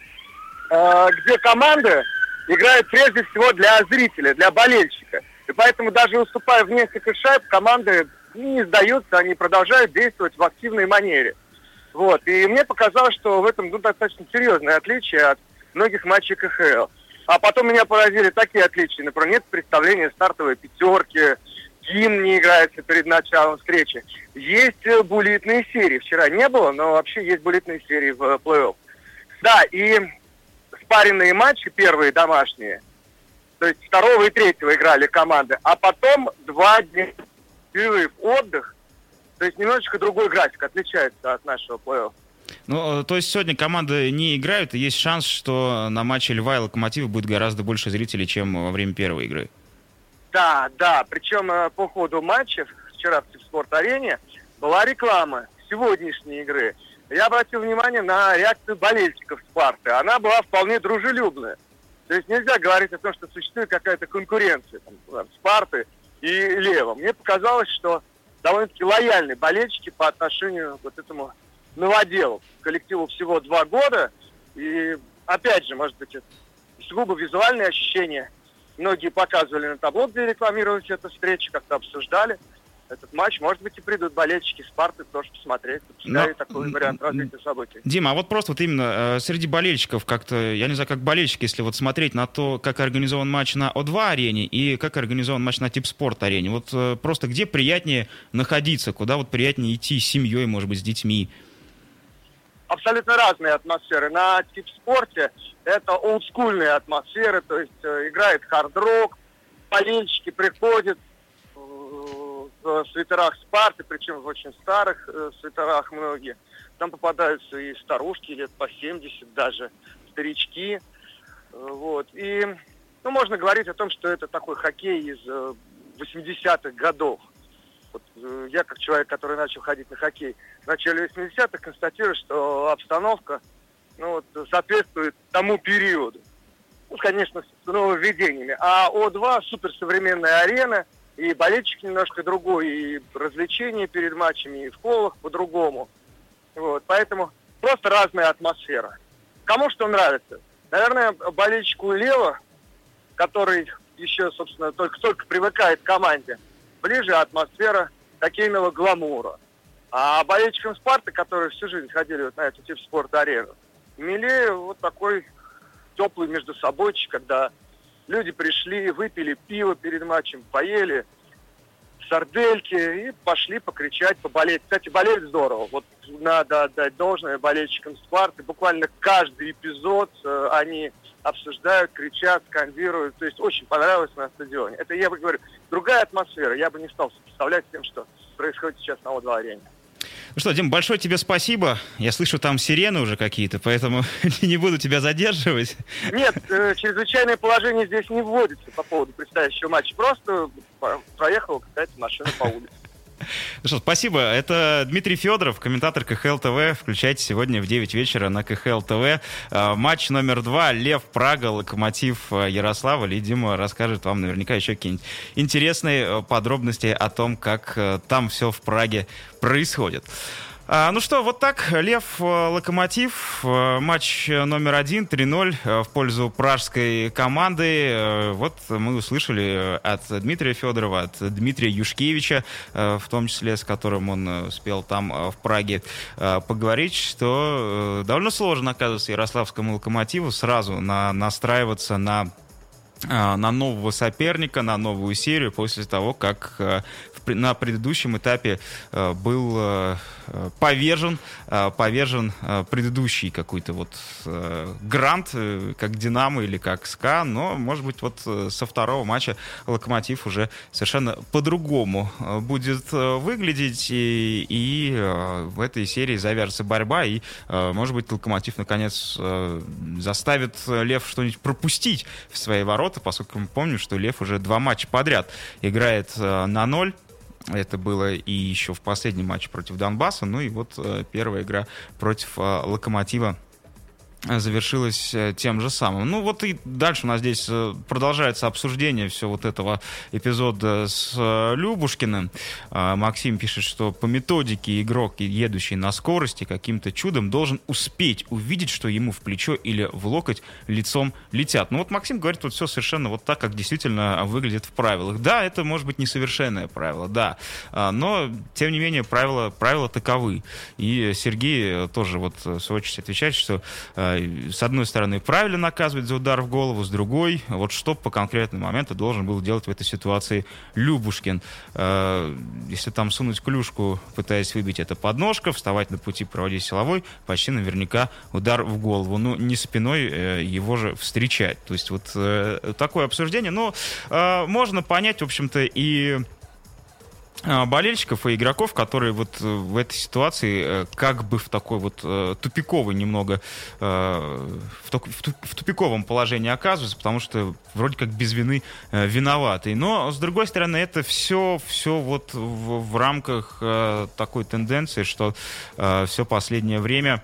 э, где команды играют прежде всего для зрителя, для болельщика. И поэтому даже уступая в несколько шайб, команды не сдаются, они продолжают действовать в активной манере. Вот. И мне показалось, что в этом ну, достаточно серьезное отличие от многих матчей ка ха эл. А потом меня поразили такие отличия. Например, нет представления стартовой пятерки, гимн не играется перед началом встречи. Есть буллитные серии. Вчера не было, но вообще есть буллитные серии в плей-офф. Да, и спаренные матчи, первые домашние, то есть второго и третьего играли команды, а потом два дня перерыв, отдых. То есть немножечко другой график, отличается от нашего плей-офф. Ну, то есть сегодня команды не играют, и есть шанс, что на матче Льва и Локомотива будет гораздо больше зрителей, чем во время первой игры. Да, да. Причем по ходу матча вчера в Спорт-арене была реклама сегодняшней игры. я обратил внимание на реакцию болельщиков «Спарты». Она была вполне дружелюбная. То есть нельзя говорить о том, что существует какая-то конкуренция там, «Спарты» и «Лева». Мне показалось, что довольно-таки лояльные болельщики по отношению к вот этому новоделу. Коллективу всего два года. И опять же, может быть, это сугубо визуальные ощущения. Многие показывали на табло, где рекламировалась эта встреча, как-то обсуждали этот матч. Может быть, и придут болельщики «Спарты» тоже посмотреть. Но... такой вариант развития событий. Дима, а вот просто вот именно э, среди болельщиков как-то, я не знаю, как болельщики, если вот смотреть на то, как организован матч на О два арене и как организован матч на Типспорт арене, вот э, просто где приятнее находиться, куда вот приятнее идти с семьей, может быть, с детьми? Абсолютно разные атмосферы. На Типспорте это олдскульные атмосферы, то есть э, играет хард-рок, болельщики приходят в свитерах «Спарты», причем в очень старых э, свитерах многие. Там попадаются и старушки лет по семьдесят, даже старички. Э, вот. И ну, можно говорить о том, что это такой хоккей из э, восьмидесятых годов. Вот, э, я, как человек, который начал ходить на хоккей в начале восьмидесятых, констатирую, что обстановка ну, вот, соответствует тому периоду. Ну, конечно, с нововведениями. А О два суперсовременная арена, и болельщик немножко другой, и развлечения перед матчами, и в колах по-другому. Вот, поэтому просто разная атмосфера. Кому что нравится? Наверное, болельщику «Лева», который еще, собственно, только-только привыкает к команде, ближе атмосфера хоккейного гламура. А болельщикам «Спарты», которые всю жизнь ходили вот на эту Типспорт-арену, милее вот такой теплый между собойчик, когда люди пришли, выпили пиво перед матчем, поели сардельки и пошли покричать, поболеть. Кстати, болеть здорово. Вот надо отдать должное болельщикам «Спарты». Буквально каждый эпизод э, они обсуждают, кричат, скандируют. То есть очень понравилось на стадионе. Это, я бы говорю, другая атмосфера. Я бы не стал сопоставлять с тем, что происходит сейчас на О два арене. Ну что, Дим, большое тебе спасибо. Я слышу, там сирены уже какие-то, поэтому не буду тебя задерживать. Нет, э, чрезвычайное положение здесь не вводится по поводу предстоящего матча. Просто проехала какая-то машина по улице. Ну что, спасибо. Это Дмитрий Федоров, комментатор ка ха эл ТВ. Включайте сегодня в девять вечера на ка ха эл ТВ. Матч номер два. Лев Прага, Локомотив Ярославль. И Дима расскажет вам наверняка еще какие-нибудь интересные подробности о том, как там все в Праге происходит. А, ну что, вот так, Лев, Локомотив, матч номер один, три ноль в пользу пражской команды. Вот мы услышали от Дмитрия Федорова, от Дмитрия Юшкевича, в том числе, с которым он успел там в Праге поговорить, что довольно сложно, оказывается, ярославскому Локомотиву сразу на, настраиваться на на нового соперника, на новую серию после того, как на предыдущем этапе был повержен, повержен предыдущий какой-то вот грант, как «Динамо» или как «СКА», но, может быть, вот со второго матча «Локомотив» уже совершенно по-другому будет выглядеть, и, и в этой серии завяжется борьба, и, может быть, «Локомотив» наконец заставит «Лев» что-нибудь пропустить в свои ворота, поскольку мы помним, что «Лев» уже два матча подряд играет на ноль. Это было и еще в последнем матче против Донбасса. Ну и вот первая игра против «Локомотива» завершилась тем же самым. Ну вот и дальше у нас здесь продолжается обсуждение всего вот этого эпизода с Любушкиным. Максим пишет, что по методике игрок, едущий на скорости, каким-то чудом должен успеть увидеть, что ему в плечо или в локоть лицом летят. Ну вот Максим говорит, вот все совершенно вот так, как действительно выглядит в правилах. Да, это может быть несовершенное правило, да, но тем не менее правила, правила таковы. И Сергей тоже вот в свою очередь отвечает, что с одной стороны, правильно наказывать за удар в голову, с другой, вот что по конкретному моменту должен был делать в этой ситуации Любушкин. Если там сунуть клюшку, пытаясь выбить это подножка, вставать на пути, проводить силовой, почти наверняка удар в голову. Ну, не спиной его же встречать. То есть вот такое обсуждение. Но можно понять, в общем-то, и болельщиков и игроков, которые вот в этой ситуации как бы в такой вот тупиковой немного, в тупиковом положении оказываются, потому что вроде как без вины виноваты. Но, с другой стороны, это все, все вот в, в рамках такой тенденции, что все последнее время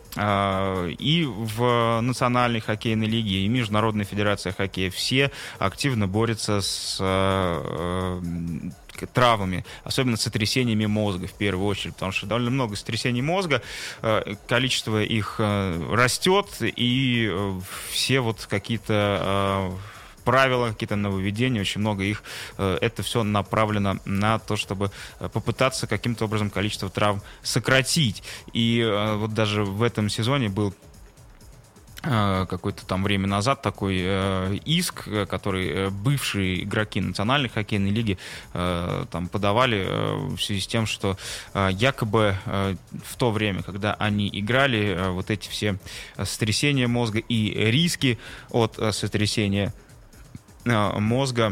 и в Национальной хоккейной лиге, и Международной федерации хоккея все активно борются с э, травмами, особенно с сотрясениями мозга в первую очередь, потому что довольно много сотрясений мозга, э, количество их э, растет, и э, все вот какие-то э, правила, какие-то нововведения, очень много их, это все направлено на то, чтобы попытаться каким-то образом количество травм сократить. И вот даже в этом сезоне был какое-то там время назад такой иск, который бывшие игроки Национальной хоккейной лиги там подавали в связи с тем, что якобы в то время, когда они играли, вот эти все сотрясения мозга и риски от сотрясения мозга,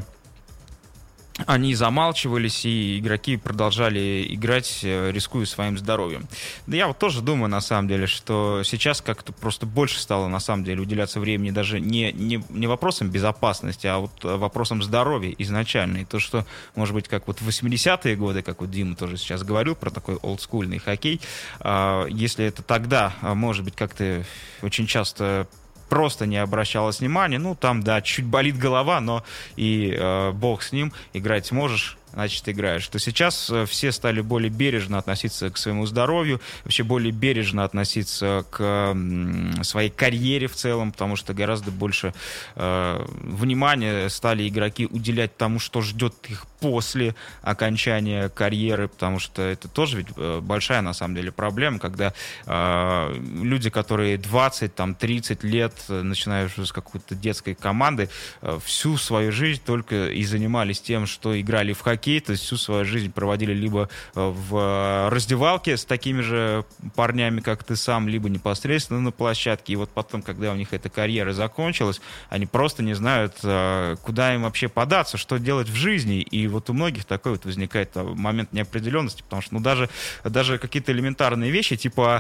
они замалчивались, и игроки продолжали играть, рискуя своим здоровьем. Да я вот тоже думаю, на самом деле, что сейчас как-то просто больше стало, на самом деле, уделяться времени даже не, не, не вопросам безопасности, а вот вопросам здоровья изначально. И то, что, может быть, как вот в восьмидесятые годы, как вот Дима тоже сейчас говорил про такой олдскульный хоккей, если это тогда, может быть, как-то очень часто просто не обращалось внимания, ну, там, да, чуть болит голова, но и э, бог с ним, играть можешь, значит, играешь. То сейчас все стали более бережно относиться к своему здоровью, вообще более бережно относиться к своей карьере в целом, потому что гораздо больше э, внимания стали игроки уделять тому, что ждет их после окончания карьеры, потому что это тоже ведь большая, на самом деле, проблема, когда э, люди, которые двадцать, там, тридцать лет, начиная уже с какой-то детской команды, э, всю свою жизнь только и занимались тем, что играли в хоккей, то есть всю свою жизнь проводили либо в раздевалке с такими же парнями, как ты сам, либо непосредственно на площадке. И вот потом, когда у них эта карьера закончилась, они просто не знают, куда им вообще податься, что делать в жизни. И вот у многих такой вот возникает момент неопределенности, потому что ну, даже, даже какие-то элементарные вещи, типа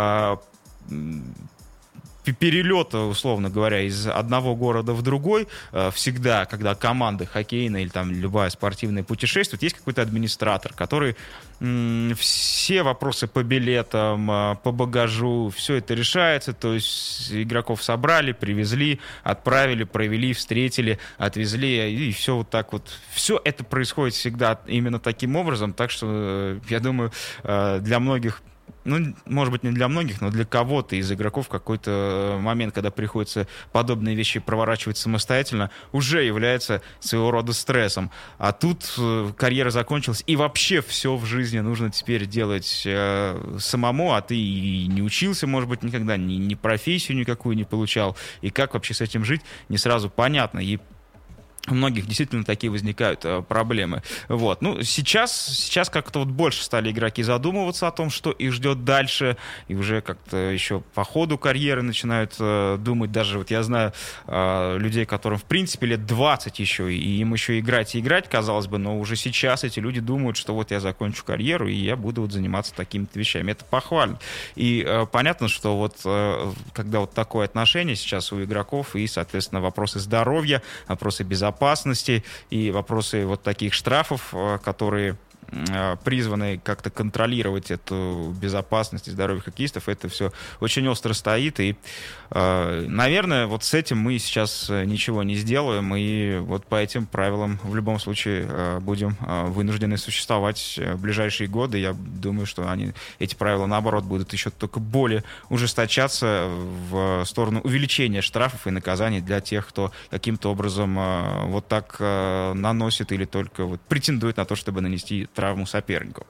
перелета, условно говоря, из одного города в другой, всегда, когда команда хоккейная или там любая спортивная путешествует, есть какой-то администратор, который м- все вопросы по билетам, по багажу, все это решается, то есть игроков собрали, привезли, отправили, провели, встретили, отвезли, и все вот так вот. Все это происходит всегда именно таким образом, так что, я думаю, для многих, ну, может быть, не для многих, но для кого-то из игроков в какой-то момент, когда приходится подобные вещи проворачивать самостоятельно, уже является своего рода стрессом. А тут карьера закончилась, и вообще все в жизни нужно теперь делать э, самому, а ты и не учился, может быть, никогда, ни, ни профессию никакую не получал. И как вообще с этим жить, не сразу понятно. И у многих действительно такие возникают э, проблемы. Вот. Ну, сейчас, сейчас как-то вот больше стали игроки задумываться о том, что их ждет дальше, и уже как-то еще по ходу карьеры начинают э, думать. Даже вот я знаю э, людей, которым в принципе лет двадцать еще, и им еще играть и играть, казалось бы, но уже сейчас эти люди думают, что вот я закончу карьеру, и я буду вот заниматься такими-то вещами. Это похвально. И э, понятно, что вот э, когда вот такое отношение сейчас у игроков, и, соответственно, вопросы здоровья, вопросы безопасности, опасности и вопросы вот таких штрафов, которые призваны как-то контролировать эту безопасность и здоровье хоккеистов, это все очень остро стоит. И, наверное, вот с этим мы сейчас ничего не сделаем, и вот по этим правилам в любом случае будем вынуждены существовать в ближайшие годы. Я думаю, что они, эти правила, наоборот, будут еще только более ужесточаться в сторону увеличения штрафов и наказаний для тех, кто каким-то образом вот так наносит или только вот претендует на то, чтобы нанести травму сопернику.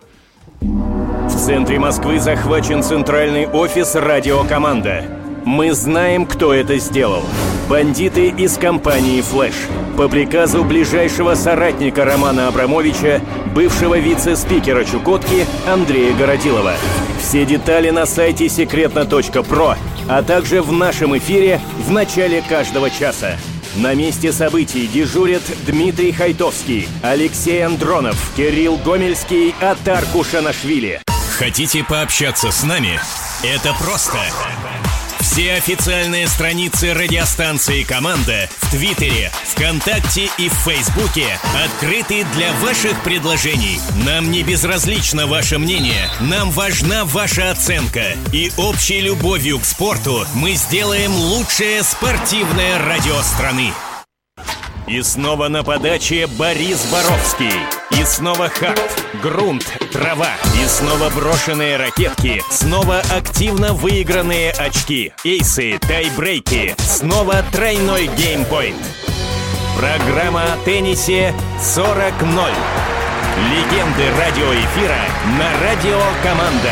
В центре Москвы захвачен центральный офис «Радиокоманда». Мы знаем, кто это сделал. Бандиты из компании «Флэш». По приказу ближайшего соратника Романа Абрамовича, бывшего вице-спикера Чукотки Андрея Городилова. Все детали на сайте секретно точка про, а также в нашем эфире в начале каждого часа. На месте событий дежурят Дмитрий Хайтовский, Алексей Андронов, Кирилл Гомельский, Атар Кушанашвили. Хотите пообщаться с нами? Это просто. Все официальные страницы радиостанции «Команда» в Твиттере, ВКонтакте и в Фейсбуке открыты для ваших предложений. Нам не безразлично ваше мнение, нам важна ваша оценка. И общей любовью к спорту мы сделаем лучшее спортивное радио страны. И снова на подаче Борис Боровский. И снова хард, грунт, трава. И снова брошенные ракетки. Снова активно выигранные очки. Эйсы, тайбрейки. Снова тройной геймпоинт. Программа о теннисе сорок ноль. Легенды радиоэфира на радио «Команда».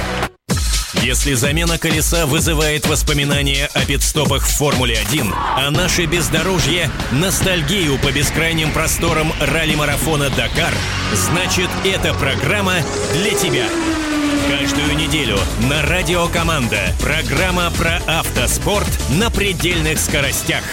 Если замена колеса вызывает воспоминания о пит-стопах в Формуле один, а наше бездорожье – ностальгию по бескрайним просторам ралли-марафона «Дакар», значит, эта программа для тебя. Каждую неделю на радио «Команда» программа про автоспорт на предельных скоростях.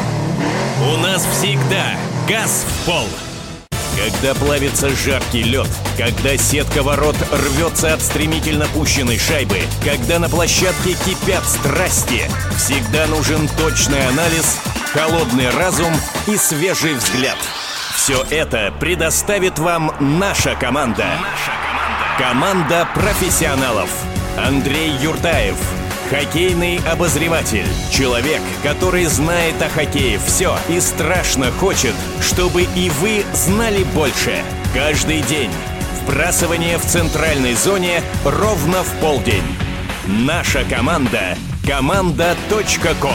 У нас всегда газ в пол. Когда плавится жаркий лед, когда сетка ворот рвется от стремительно пущенной шайбы, когда на площадке кипят страсти, всегда нужен точный анализ, холодный разум и свежий взгляд. Все это предоставит вам наша команда. Наша команда. Команда профессионалов. Андрей Юртаев. Хоккейный обозреватель. Человек, который знает о хоккее все и страшно хочет, чтобы и вы знали больше. Каждый день. Вбрасывание в центральной зоне ровно в полдень. Наша команда. команда точка ком.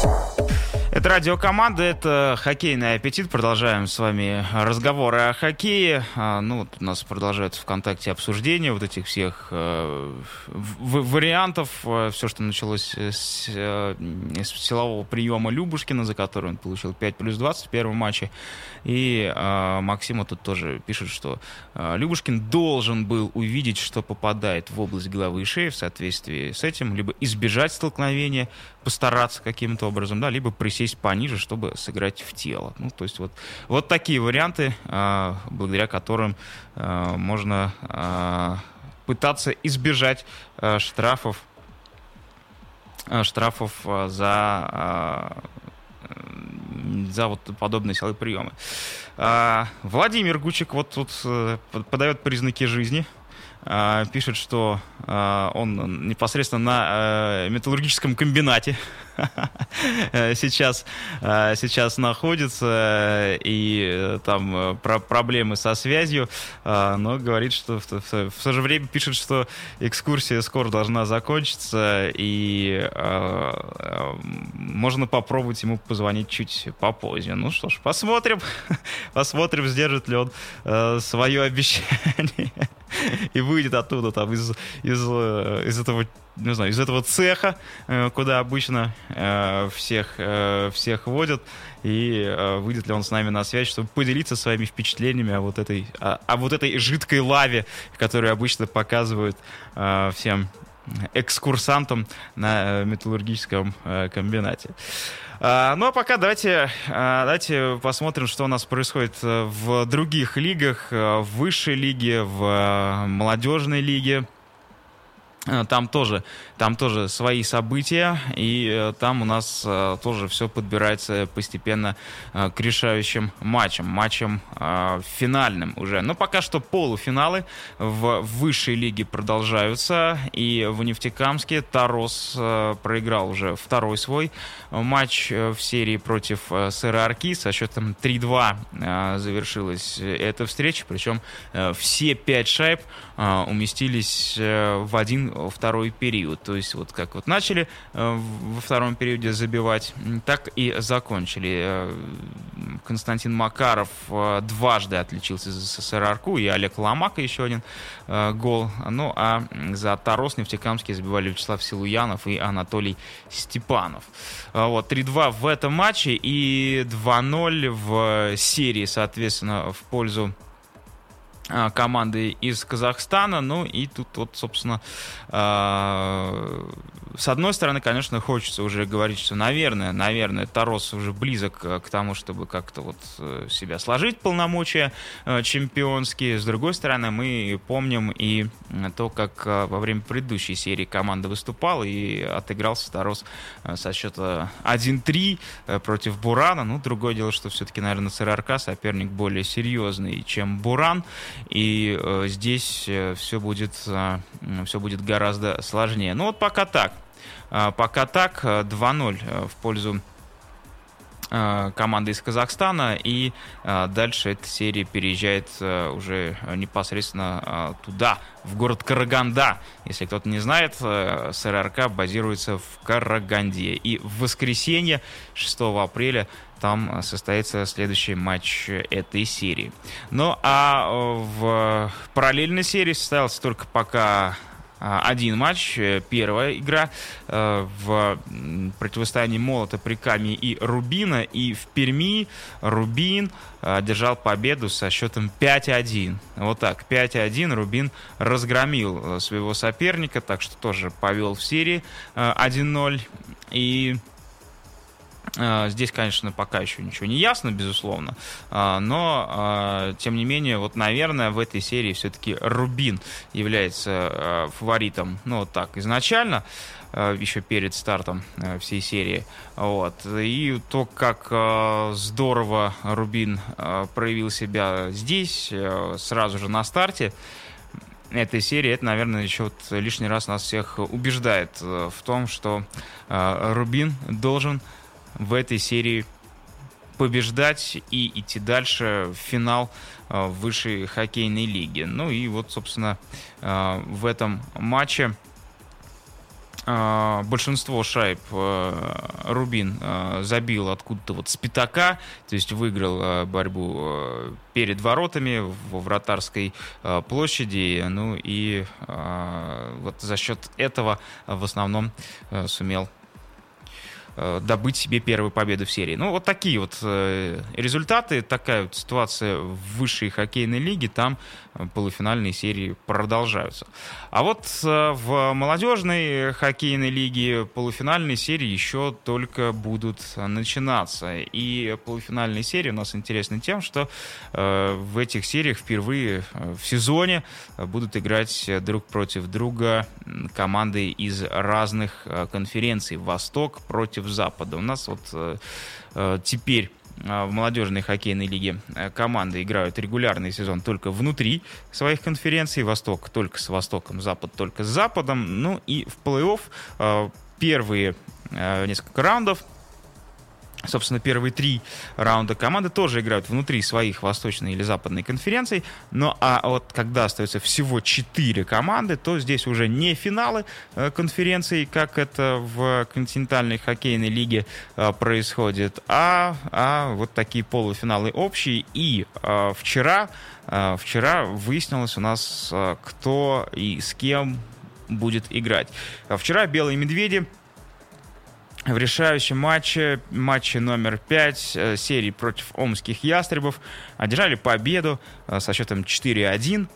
Это радио «Команда», это «Хоккейный аппетит». Продолжаем с вами разговоры о хоккее. Ну, вот у нас продолжают ВКонтакте обсуждение вот этих всех э, вариантов. Все, что началось с, э, с силового приема Любушкина, за который он получил пять плюс двадцать в первом матче. И э, Максима тут тоже пишет, что э, Любушкин должен был увидеть, что попадает в область головы и шеи, в соответствии с этим, либо избежать столкновения, постараться каким-то образом, да, либо присесть пониже, чтобы сыграть в тело. Ну, то есть вот, вот такие варианты, э, благодаря которым э, можно э, пытаться избежать э, штрафов, э, штрафов э, за... Э, за вот подобные силовые приемы. А, Владимир Гучик вот тут подает признаки жизни. А, пишет, что а, он непосредственно на а, металлургическом комбинате сейчас, а, сейчас находится, и там про проблемы со связью, а, но говорит, что в, в, в то же время пишет, что экскурсия скоро должна закончиться, и а, можно попробовать ему позвонить чуть попозже. Ну что ж, посмотрим, посмотрим, сдержит ли он а, свое обещание и выйдет оттуда там из, из, из этого, не знаю, из этого цеха, куда обычно э, всех, э, всех водят, и э, выйдет ли он с нами на связь, чтобы поделиться своими впечатлениями о вот этой, о, о вот этой жидкой лаве, которую обычно показывают э, всем экскурсантам на металлургическом э, комбинате. Uh, ну а пока давайте, uh, давайте посмотрим, что у нас происходит в других лигах, uh, в высшей лиге, в uh, молодежной лиге. Uh, там тоже, там тоже свои события, и uh, там у нас uh, тоже все подбирается постепенно uh, к решающим матчам, матчам uh, финальным уже. Но пока что полуфиналы в высшей лиге продолжаются, и в Нефтекамске Тарос uh, проиграл уже второй свой матч в серии против СР-Арки. Со счетом три-два завершилась эта встреча. Причем все пять шайб уместились в один второй период. То есть вот как вот начали во втором периоде забивать, так и закончили. Константин Макаров дважды отличился за СР-Арку, и Олег Ломака еще один гол. Ну а за Тарос Нефтекамский забивали Вячеслав Силуянов и Анатолий Степанов. Вот, три-два в этом матче и два-ноль в серии, соответственно, в пользу команды из Казахстана. Ну и тут вот, собственно, с одной стороны, конечно, хочется уже говорить, что, наверное, наверное, Тарос уже близок к тому, чтобы как-то вот себя сложить, полномочия чемпионские. С другой стороны, мы помним и то, как во время предыдущей серии команда выступала и отыгрался Тарос со счета один-три против Бурана. Ну, другое дело, что все-таки, наверное, ЦРРК соперник более серьезный, чем Буран, и здесь все будет, все будет гораздо сложнее. Ну, вот пока так. Пока так, два ноль в пользу команды из Казахстана, и дальше эта серия переезжает уже непосредственно туда, в город Караганда. Если кто-то не знает, СРРК базируется в Караганде. И в воскресенье, шестого апреля, там состоится следующий матч этой серии. Ну а в параллельной серии состоялся только пока один матч, первая игра в противостоянии Молота, Прикамья и Рубина. И в Перми Рубин одержал победу со счетом пять один. Вот так, пять один Рубин разгромил своего соперника, так что тоже повел в серии один ноль. И здесь, конечно, пока еще ничего не ясно, безусловно, но, тем не менее, вот, наверное, в этой серии все-таки Рубин является фаворитом, ну, вот так, изначально, еще перед стартом всей серии. Вот. И то, как здорово Рубин проявил себя здесь, сразу же на старте этой серии, это, наверное, еще вот лишний раз нас всех убеждает в том, что Рубин должен в этой серии побеждать и идти дальше в финал высшей хоккейной лиги. Ну и вот, собственно, в этом матче большинство шайб Рубин забил откуда-то вот с пятака, то есть выиграл борьбу перед воротами во вратарской площади, ну и вот за счет этого в основном сумел добыть себе первую победу в серии. Ну, вот такие вот э, результаты, такая вот ситуация в высшей хоккейной лиге, там полуфинальные серии продолжаются. А вот э, в молодежной хоккейной лиге полуфинальные серии еще только будут начинаться. И полуфинальные серии у нас интересны тем, что э, в этих сериях впервые в сезоне будут играть друг против друга команды из разных конференций. Восток против Запада. У нас вот э, теперь в молодежной хоккейной лиге команды играют регулярный сезон только внутри своих конференций. Восток только с Востоком, Запад только с Западом. Ну и в плей-офф э, первые э, несколько раундов, собственно, первые три раунда команды тоже играют внутри своих восточной или западной конференций. Но а вот когда остается всего четыре команды, то здесь уже не финалы конференций, как это в континентальной хоккейной лиге происходит, а, а вот такие полуфиналы общие. И а, вчера, а, вчера выяснилось у нас, кто и с кем будет играть. Вчера «Белые медведи» в решающем матче, матче номер пять серии против омских ястребов одержали победу со счетом четыре один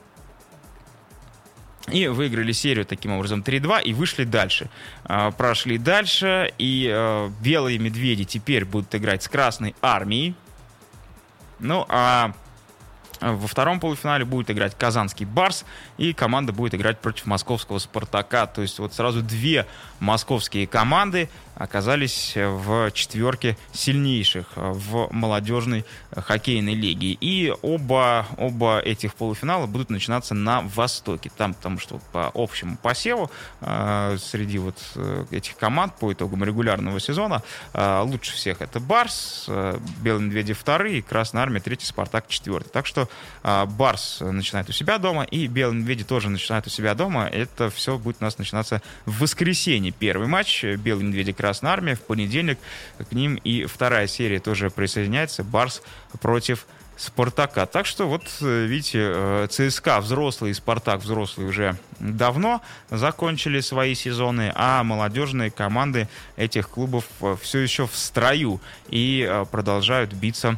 и выиграли серию таким образом три-два и вышли дальше. Прошли дальше, и белые медведи теперь будут играть с Красной Армией. Ну, а во втором полуфинале будет играть казанский «Барс», и команда будет играть против московского «Спартака». То есть вот сразу две московские команды оказались в четверке сильнейших в молодежной хоккейной лиге. И оба, оба этих полуфинала будут начинаться на Востоке. Там, потому что по общему посеву э, среди вот этих команд по итогам регулярного сезона э, лучше всех это «Барс», э, «Белые медведи» вторые, «Красная армия» третий, «Спартак» четвертый. Так что э, «Барс» начинает у себя дома, и «Белые медведи» тоже начинают у себя дома. Это все будет у нас начинаться в воскресенье. Первый матч «Белые медведи», Красная армия. В понедельник к ним и вторая серия тоже присоединяется. «Барс» против «Спартака». Так что вот, видите, ЦСКА взрослый и «Спартак» взрослый уже давно закончили свои сезоны, а молодежные команды этих клубов все еще в строю и продолжают биться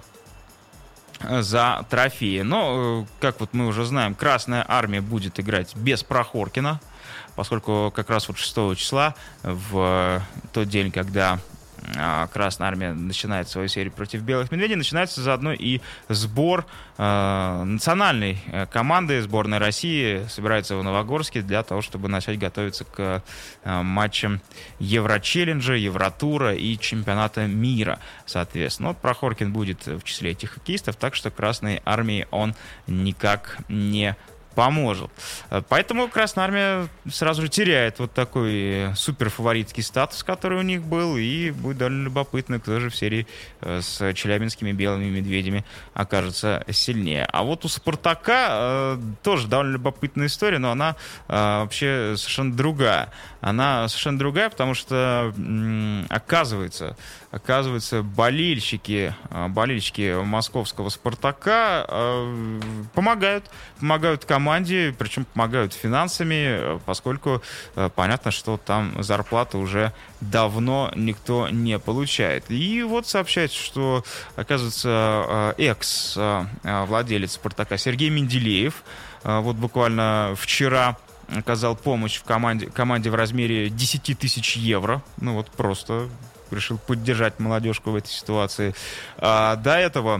за трофеи. Но, как вот мы уже знаем, Красная армия будет играть без Прохоркина. поскольку как раз вот шестого числа, в тот день, когда Красная Армия начинает свою серию против Белых Медведей, начинается заодно и сбор э, национальной команды, сборной России, собирается в Новогорске для того, чтобы начать готовиться к э, матчам Еврочелленджа, Евротура и чемпионата мира, соответственно. Вот Прохоркин будет в числе этих хоккеистов, так что Красной Армии он никак не поможет. Поэтому Красная Армия сразу же теряет вот такой суперфаворитский статус, который у них был, и будет довольно любопытно, кто же в серии с челябинскими Белыми Медведями окажется сильнее. А вот у Спартака э, тоже довольно любопытная история, но она э, вообще совершенно другая. Она совершенно другая, потому что м, оказывается, оказывается, болельщики, болельщики московского Спартака э, помогают, помогают команде, команде, причем помогают финансами, поскольку э, понятно, что там зарплаты уже давно никто не получает. И вот сообщается, что, оказывается, э, экс-владелец Спартака Сергей Менделеев э, вот буквально вчера оказал помощь в команде, команде в размере десять тысяч евро. Ну вот просто решил поддержать молодежку в этой ситуации. А до этого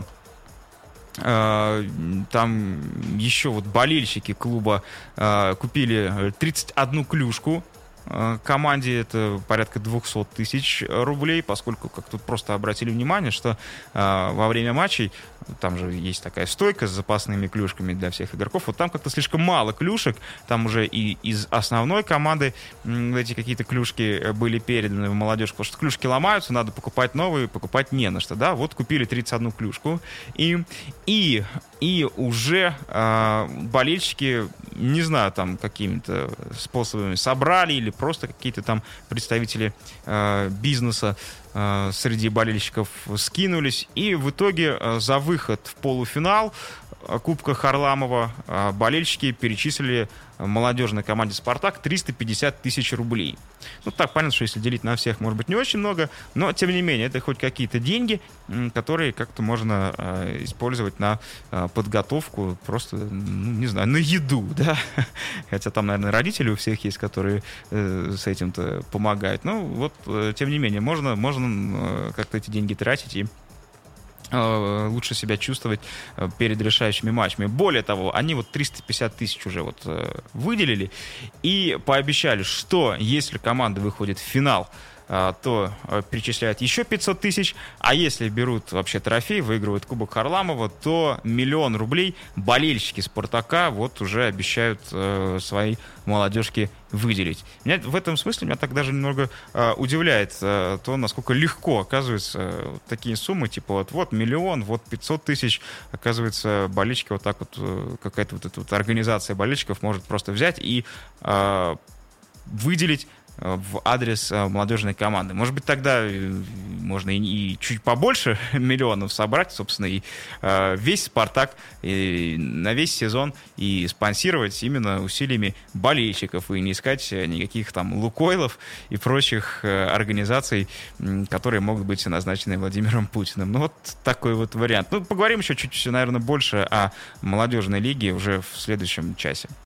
там еще вот болельщики клуба э, купили тридцать одну клюшку э, команде, это порядка двести тысяч рублей, поскольку, как тут просто обратили внимание, что э, во время матчей, там же есть такая стойка с запасными клюшками для всех игроков, вот там как-то слишком мало клюшек, там уже и из основной команды м, эти какие-то клюшки были переданы в молодежь, потому что клюшки ломаются, надо покупать новые, покупать не на что, да, вот купили тридцать одну клюшку, и, и, и уже э, болельщики, не знаю, там какими-то способами собрали или просто какие-то там представители э, бизнеса среди болельщиков скинулись, и в итоге за выход в полуфинал Кубка Харламова болельщики перечислили молодежной команде «Спартак» триста пятьдесят тысяч рублей. Ну, так, понятно, что если делить на всех, может быть, не очень много, но, тем не менее, это хоть какие-то деньги, которые как-то можно э, использовать на э, подготовку, просто, ну, не знаю, на еду, да? Хотя там, наверное, родители у всех есть, которые э, с этим-то помогают. Ну, вот, э, тем не менее, можно, можно э, как-то эти деньги тратить и лучше себя чувствовать перед решающими матчами. Более того, они вот триста пятьдесят тысяч уже вот выделили и пообещали, что если команда выходит в финал, то перечисляют еще пятьсот тысяч, а если берут вообще трофей, выигрывают Кубок Харламова, то миллион рублей болельщики Спартака вот уже обещают э, своей молодежке выделить. Меня в этом смысле меня так даже немного э, удивляет э, то, насколько легко, оказывается, э, такие суммы, типа вот, вот миллион, вот пятьсот тысяч, оказывается, болельщики вот так вот, э, какая-то вот эта вот организация болельщиков может просто взять и э, выделить в адрес молодежной команды. Может быть, тогда можно и, и чуть побольше миллионов собрать, собственно, и э, весь «Спартак» и на весь сезон и спонсировать именно усилиями болельщиков и не искать никаких там «Лукойлов» и прочих э, организаций, которые могут быть назначены Владимиром Путиным. Ну, вот такой вот вариант. Ну, поговорим еще чуть-чуть, наверное, больше о молодежной лиге уже в следующем часе.